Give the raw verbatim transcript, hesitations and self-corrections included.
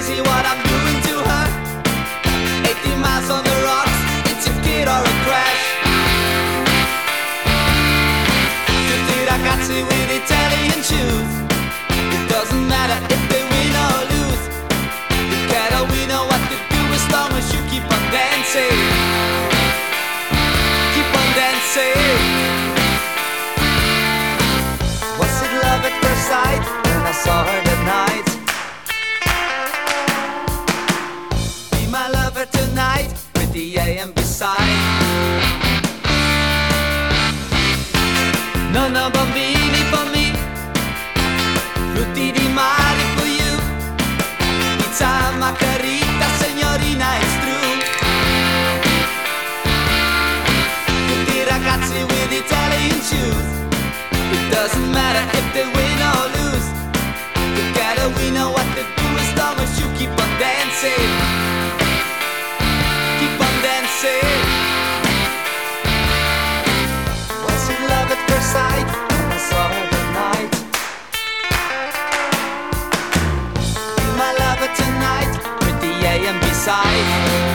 see what I'm doing to her. eighty miles on the rocks, it's a kid or a crash. Tutti ragazzi with Italian shoes. It doesn't matter if they win or lose. You gotta we know what to do as long as you keep on dancing. Keep on dancing. Was it love at first sight when I saw her that night? Be my lover tonight with the A M beside. No, no bambini for me, frutti di mare for you. Pizza margherita, signorina, it's true. Tutti ragazzi with Italian shoes. It doesn't matter if they win or lose. Together we know what to do as long as you keep on dancing. Keep on dancing. Was it love at first sight when I saw her that night? Be my lover tonight with the A M beside.